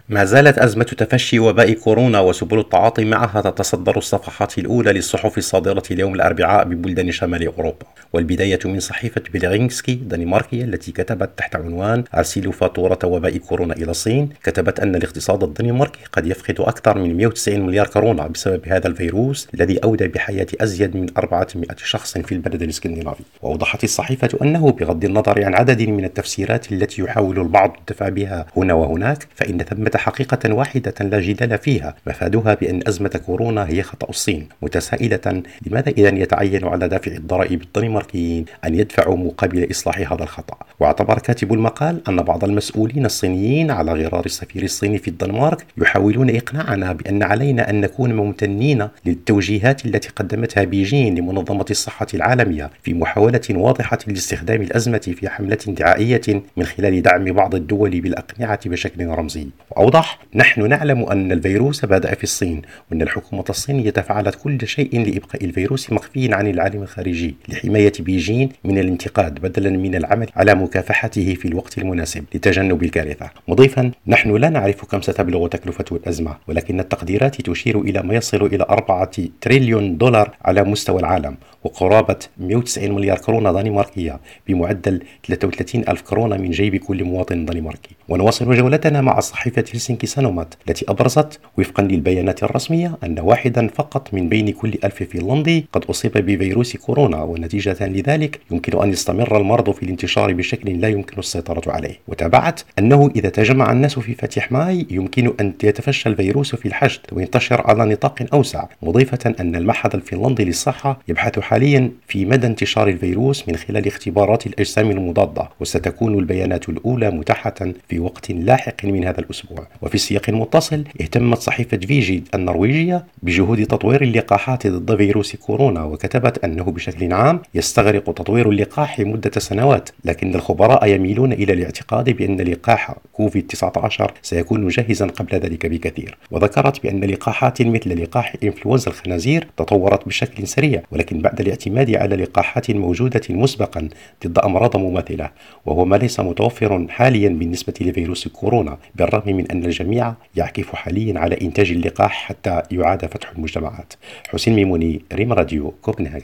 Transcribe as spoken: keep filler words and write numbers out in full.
ما زالت أزمة تفشي وباء كورونا وسبل التعاطي معها تتصدر الصفحات الأولى للصحف الصادرة اليوم الأربعاء ببلدان شمال أوروبا، والبداية من صحيفة بيلغينسكي الدنماركية التي كتبت تحت عنوان أرسلوا فاتورة وباء كورونا إلى الصين. كتبت أن الاقتصاد الدنماركي قد يفقد أكثر من مئة وتسعين مليار كورونا بسبب هذا الفيروس الذي أودى بحياة أزيد من أربعمئة شخص في البلد الاسكندنافي. وأوضحت الصحيفة أنه بغض النظر عن عدد من التفسيرات التي يحاول البعض الدفع بها هنا وهناك، فإن ثمة حقيقة واحدة لا جدال فيها مفادها بأن أزمة كورونا هي خطأ الصين، متسائلة لماذا إذا يتعين على دافع الضرائب الدنماركيين أن يدفعوا مقابل إصلاح هذا الخطأ. واعتبر كاتب المقال أن بعض المسؤولين الصينيين على غرار السفير الصيني في الدنمارك يحاولون إقناعنا بأن علينا أن نكون ممتنين للتوجيهات التي قدمتها بيجين لمنظمة الصحة العالمية في محاولة واضحة لاستخدام الأزمة في حملة دعائية من خلال دعم بعض الدول بالأقنعة بشكل رمزي. وأوضح: نحن نعلم أن الفيروس بدأ في الصين، وأن الحكومة الصينية فعلت كل شيء لإبقاء الفيروس مخفيا عن العالم الخارجي لحماية بيجين من الانتقاد بدلا من العمل على مكافحته في الوقت المناسب لتجنب الكارثة. مضيفا: نحن لا نعرف كم ستبلغ تكلفة الأزمة، ولكن التقديرات تشير إلى ما يصل إلى أربعة تريليون دولار على مستوى العالم، وقرابة مئة وتسعين مليار كورونا دنماركية بمعدل ثلاثة وثلاثين ألف كورونا من جيب كل مواطن دنماركي. ونواصل جولتنا مع صحيفة هلسنكي سانومات التي أبرزت وفقا للبيانات الرسمية أن واحدا فقط من بين كل ألف فنلندي قد أصيب بفيروس كورونا، ونتيجة لذلك يمكن أن يستمر المرض في الانتشار بشكل لا يمكن السيطرة عليه. وتابعت أنه إذا تجمع الناس في فتح ماي يمكن أن يتفشى الفيروس في الحشد وينتشر على نطاق أوسع، مضيفة أن المعهد الفنلندي للصحة يبحث حاليا في مدى انتشار الفيروس من خلال اختبارات الأجسام المضادة، وستكون البيانات الأولى متاحة في وقت لاحق من هذا الأسبوع. وفي السياق المتصل اهتمت صحيفة فيجي النرويجية بجهود تطوير اللقاحات ضد فيروس كورونا، وكتبت أنه بشكل عام يستغرق تطوير اللقاح مدة سنوات، لكن الخبراء يميلون إلى الاعتقاد بأن لقاح كوفيد تسعة عشر سيكون جاهزا قبل ذلك بكثير. وذكرت بأن لقاحات مثل لقاح إنفلونزا الخنازير تطورت بشكل سريع، ولكن بعد الاعتماد على لقاحات موجودة مسبقا ضد أمراض مماثلة، وهو ما ليس متوفر حاليا بالنسبة لفيروس كورونا، بالرغم من أن الجميع يعكف حاليا على إنتاج اللقاح حتى يعاد فتح المجتمعات. حسين ميموني، ريم راديو، كوبنهاجن.